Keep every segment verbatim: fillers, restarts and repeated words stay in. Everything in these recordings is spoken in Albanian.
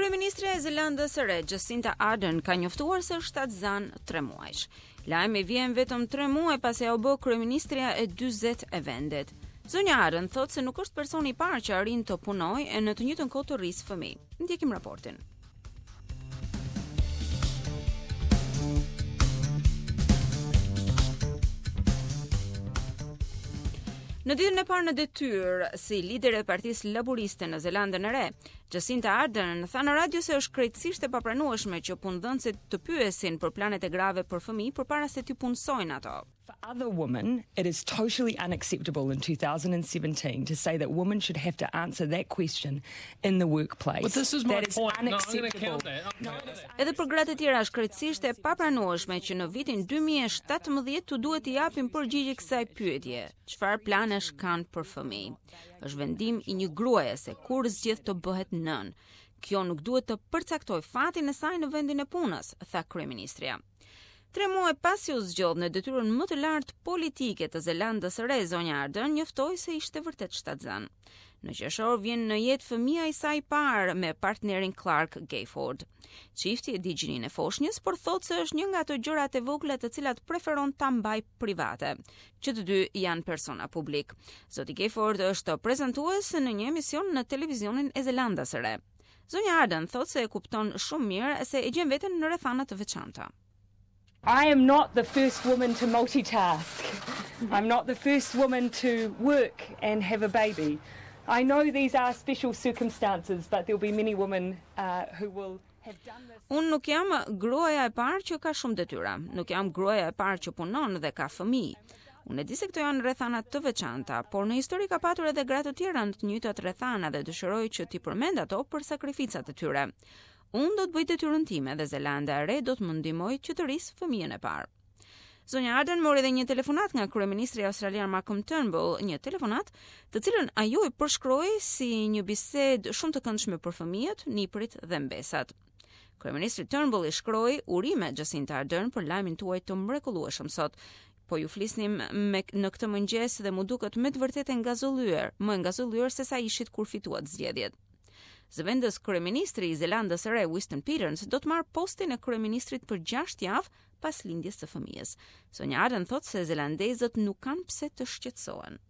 Kryeministre e Zelandës së Re, Jacinda Ardern, ka njoftuar se është shtatzan tre muajsh. Lajmi vjen vetëm tre muaj pasi ajo bë kryeministrja e dyzet e vendit. Zonja Ardern thotë se nuk është personi i parë që arrin të punojë e në të njëjtën kohë të rrisë fëmijë. Ndjekim raportin. Në ditën e parë në detyrë si lider e Partisë Laboriste në Zelandën e Re, Jacinda Ardern tha në radio se është krejtësisht e papranueshme që punëdhënësit të pyesin për planet e grave për fëmijë përpara se të punësojnë ato. For other women, it is totally unacceptable in two thousand seventeen to say that women should have to answer that question in the workplace. But this is my that is point. No, I'm unacceptable. going to count that. I'm No, counting it is that. Edhe për gratë e tjera është krejtësisht e papranueshme që në vitin dy mijë e shtatëmbëdhjetë tu duhet të japim përgjigje kësaj pyetje. Çfarë planesh kanë për fëmijë? Është vendim i një gruaje se kur zgjedh të bëhet nën. Kjo nuk duhet të përcaktoj fatin e saj në vendin e punës, tha kryeministrja. Tre muaj pasi u zgjodh në detyrën më të lartë politike të Zelandës së Re, zonja Ardern njoftoi se ishte vërtet shtatzan. Në qershor vjen në jetë fëmia e saj i parë me partnerin Clark Gayford. Çifti e di gjininë e foshnjës, por thotë se është një nga ato gjërat e vogla të cilat preferon ta mbaj private, që të dy janë persona publik. Zoti Gayford është prezantues në një emision në televizionin e Zelandës së Re. Zonja Ardern thotë se e kupton shumë mirë se e gjen veten në rrethana të veçanta. I am not the first woman to multitask. I'm not the first woman to work and have a baby. I know these are special circumstances, but there will be many women uh, who will have done this. Unë nuk jam gruaja e parë që ka shumë detyra, nuk jam gruaja e parë që punon dhe ka fëmijë. Unë e di se këto janë rrethana të veçanta, por në histori ka patur edhe gra të tjera në të njëjtat rrethana dhe dëshiroj që t'i përmend ato për sakrificat e tyre. Unë do të bëj detyrën time dhe Zelanda e Re do të më ndihmojë që të rris fëmijën e parë. Zonja Ardern mori edhe një telefonat nga kryeministri australian Malcolm Turnbull, një telefonat të cilën ajo i përshkroi si një bisedë shumë të këndshme për fëmijët, niprit dhe mbesat. Kryeministri Turnbull i shkroi urime Jacinda Ardern për lajmin tuaj të mrekullueshëm sot. Po ju flisnim me, në këtë mëngjes dhe mu duket me të vërtetë ngazulluar, më ngazulluar se sa ishit kur fituat zgjedhjet. Zëvendës kryeministri i Zelandës së Re, Winston Peters, do të marrë postin e kryeministrit për gjashtë javë pas lindjes së fëmijës. Sonja Ardern thotë se zelandezët nuk kanë pse të shqetësohen.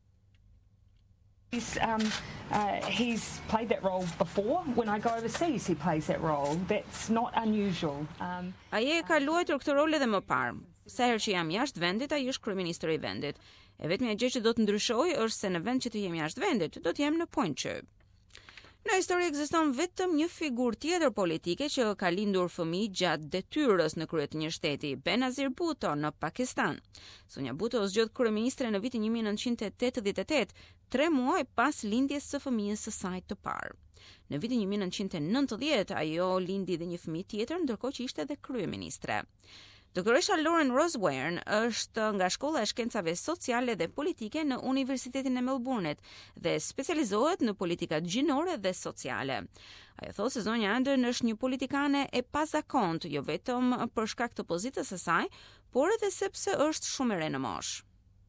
He's, um, uh, he's played that role before. When I go overseas, he plays that role. That's not unusual. Um, Ai e ka luajtur këtë rol edhe më parë. Sa herë që jam jashtë vendit, ai është kryeministri i vendit. E vetmja gjë që do të ndryshojë është se në vend që të jem jashtë vendit, do të jem në Point Q. Në histori ekziston vetëm një figurë tjetër politike që ka lindur fëmijë gjatë detyrës në krye të një shteti, Benazir Bhutto në Pakistan. Sonja Bhutto u zgjodh kryeministre në vitin një mijë e nëntëqind e tetëdhjetë e tetë, tre muaj pas lindjes së fëmijës së saj të parë. Në vitin një mijë e nëntëqind e nëntëdhjetë ajo lindi dhe një fëmijë tjetër, ndërkohë që ishte edhe kryeministre. Doktoresha Lauren Rosware është nga Shkolla e Shkencave Sociale dhe Politike në Universitetin e Melbourne-it dhe specializohet në politikat gjinore dhe sociale. Ajo thotë se zonja Ardern është një politikane e pazakontë, jo vetëm për shkak të pozitës së saj, por edhe sepse është shumë e re në moshë.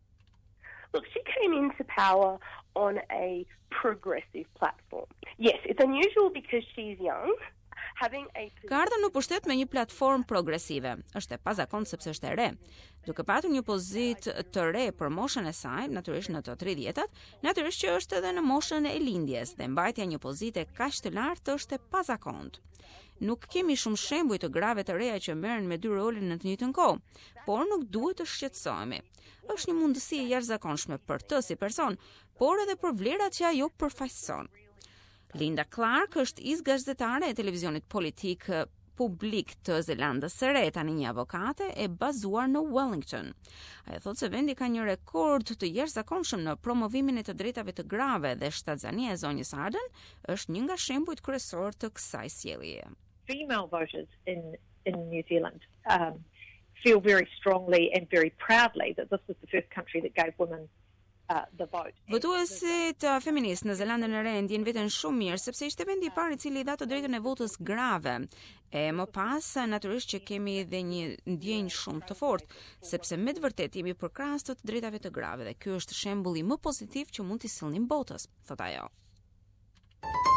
Look, she came into power on a progressive platform. Yes, it's unusual because she's young. Ka ardhur në pushtet me një platformë progresive. Është e pazakontë sepse është e re. Duke patur një pozitë të re për moshën e saj, natyrisht në të tridhjetat, natyrisht që është edhe në moshën e lindjes dhe mbajtja një pozite kaq të lartë është e pazakontë. Nuk kemi shumë shembuj të grave të reja që merren me dy role në të njëjtën kohë, por nuk duhet të shqetësohemi. Është një mundësi e jashtëzakonshme për të si person, por edhe për vlerat që ajo përfaqëson. Linda Clark është ish gazetare e televizionit politik publik të Zelandës së Re, tani një avokate e bazuar në Wellington. Ajo thotë se vendi ka një rekord të jashtëzakonshëm në promovimin e të drejtave të grave dhe shtatzania e zonjës Ardern është një nga shembujt kryesor të kësaj sjelljeje. Female voters in in New Zealand um, feel very strongly and very proudly that this was the first country that gave women Uh, the vote. Votuesit uh, feministë në Zelandën e Re ndjen veten shumë mirë sepse ishte vendi i parë i cili i dha të drejtën e votës grave. E më pas natyrisht që kemi edhe një ndjenjë shumë të fortë, sepse me të vërtetë jemi përkrahas të drejtave të grave dhe ky është shembulli më pozitiv që mund t'i sillnim botës, thot ajo.